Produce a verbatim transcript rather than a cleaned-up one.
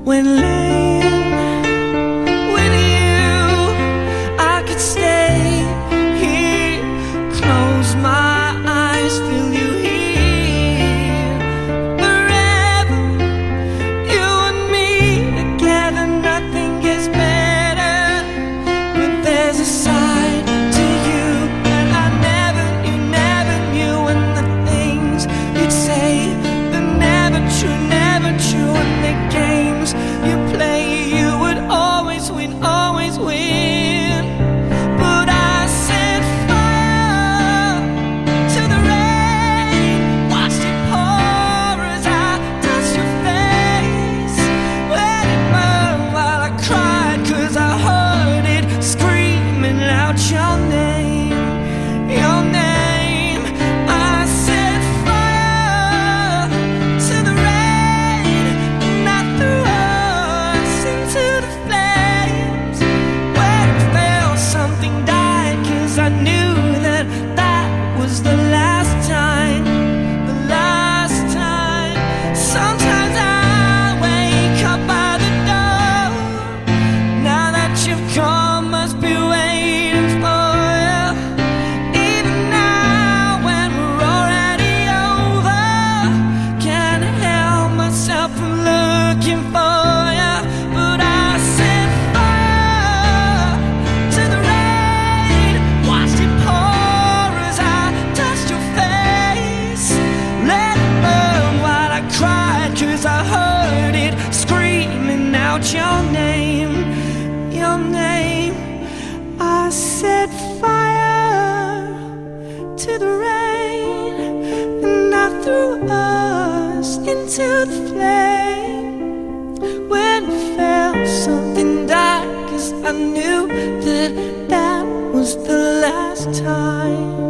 when laying with you. I could stay here, close my eyes, feel you here forever. You and me together, nothing gets better. But there's a side to you that I never knew, never knew. And the things you'd say, they're never true, never true. And the games you play, you would always win, always win. But I set fire to the rain, watched it pour as I touched your face. Let it burn while I cried, 'cause I heard it screaming out your name, your name. I set fire to the rain, not through us into the flames. Where it fell, something died, 'cause I knew that that was the last time, the last time. Sometimes I wake up by the door, now that you've gone, must be waiting for you. Even now when we're already over, can't help myself from looking for you. But I set fire to the rain, watched it pour as I touched your face. Let it burn while I cried, 'cause I heard it screaming out your name, your name. I set fire to the rain, and I threw us into the flame. When it fell, something died, 'cause I knew that that was the last time.